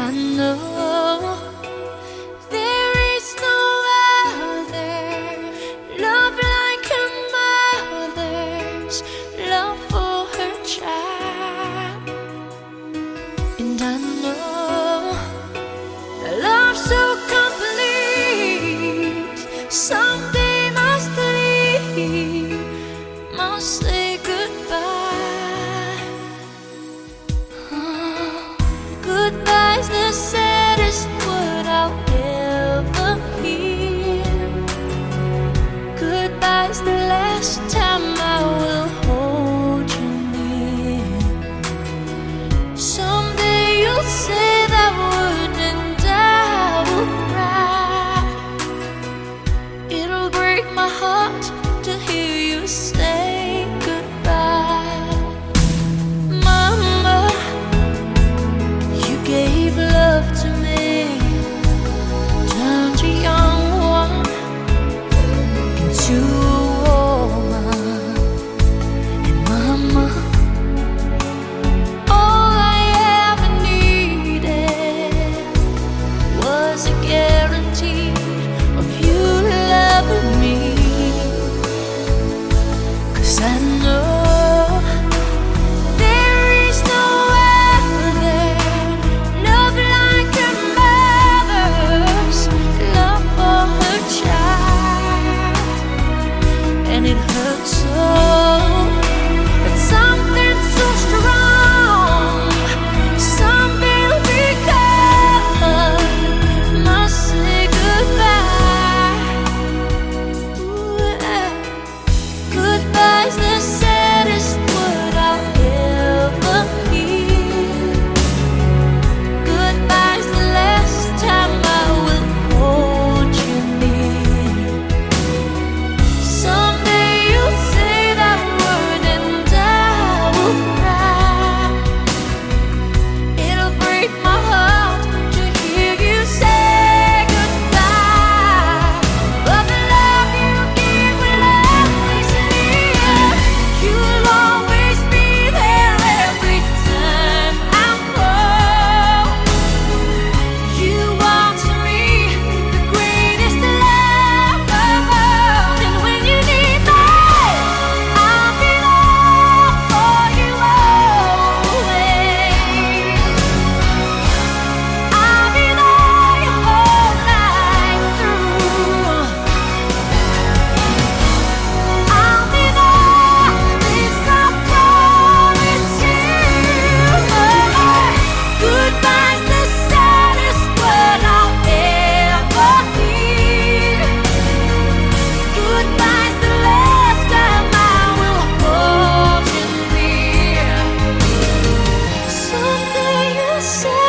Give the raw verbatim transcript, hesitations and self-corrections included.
I know there is no other love like a mother's love for her child. And I know that love so complete someday must leave, must say goodbye. Oh, goodbye's the saddest word I'll ever hear. Goodbye's the last time I will hold you near. Someday you'll say that word and I will cry. It'll break my heart to hear you say goodbye. Mama, you gave love to me, turned a young one into a woman. And Mama, all I ever needed was a guarantee of you loving me. 'Cause I know there is no other love like a mother's love for her child. And it hurts so that something so strong someday will be gone, must say goodbye. Ooh, yeah. Goodbye's the saddest word I'll ever hear. Goodbye's the last time I will hold you near. Someday you'll say that word and I will cry. It'll break my heart to hear you say goodbye. But the love you give will always near. You'll always be there every time I fall. You are to me the greatest love of all. And when you need me, I'll be there for you always. I'll be there your whole life through. I'll be there, this I promise you. Goodbye's the saddest word I'll ever hear. Goodbye's the last time I will hold you near. Someday you'll say